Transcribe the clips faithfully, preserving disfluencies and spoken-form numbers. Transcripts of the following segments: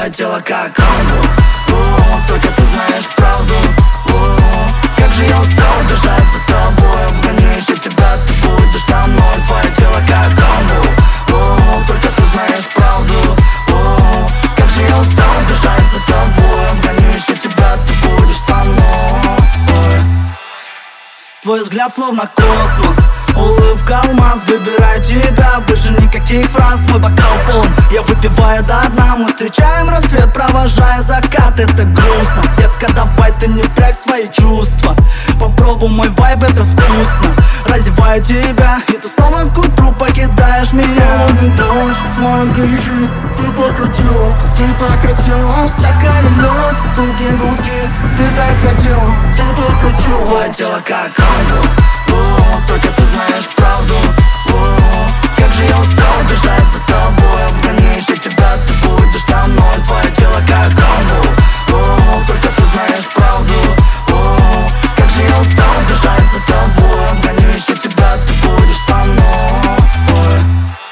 Твое тело как камбу, только ты знаешь правду. Как же я устал бежать за тобой, обгоню еще тебя, ты будешь со мной. Твое тело как камбу, только ты знаешь правду. Как же я устал бежать за тобой, обгоню еще тебя, ты будешь со мной. Твой взгляд словно космос, улыбка алмаз, выбираю тебя, больше никаких фраз. Мой бокал полон, я выпиваю до дна. Мы встречаем рассвет, провожая закат. Это грустно, детка, давай ты не прячь свои чувства. Попробуй мой вайб, это вкусно. Раздеваю тебя, и ты снова к утру покидаешь меня. Дождь смоет грехи, ты так хотела, ты так хотела. В стакане лед, в тугие гудки, ты так хотела, ты так хотела. Твое тело как камбу, только ты знаешь правду. Как же я устал бежать за тобой, обгоню еще тебя, ты будешь со мной. Твое тело как камбу, только ты знаешь правду. Как же я устал бежать за тобой, обгоню еще тебя, ты будешь со мной.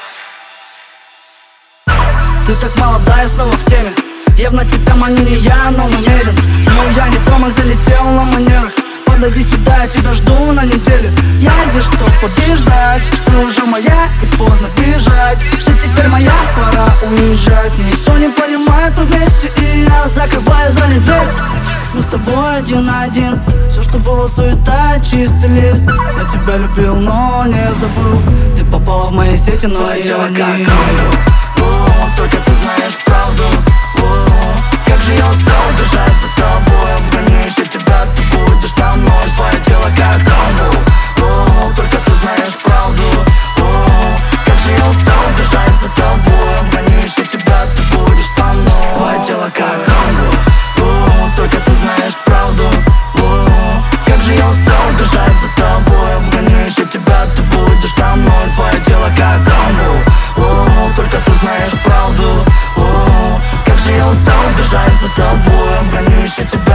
Ты так молодая, снова в теме. Явно тебя маню не я, но намерен. Но я не промах, залетел на манерах. Подойди сюда, я тебя жду на неделю. Я здесь, чтоб побеждать. Ты уже моя и поздно бежать. Ты теперь моя, пора уезжать. Никто не понимает, мы вместе, и я закрываю за ним дверь. Мы с тобой один на один. Все, что было суета, чистый лист. Я тебя любил, но не забыл. Ты попала в мои сети, но Твое тело я как не камбу, только ты знаешь правду. Как же я устал бежать за тобой, обгоню еще тебя, ты будешь со мной. Твое тело как камбу, только ты знаешь правду. Как же я устал бежать за тобой, обгоню еще тебя, ты будешь со мной. Твое тело как камбу, только ты знаешь правду. Как же я устал бежать за тобой, обгоню еще тебя, ты будешь со мной. Твое тело как камбу, только ты знаешь правду. Как же я устал бежать за тобой, обгоню еще тебя.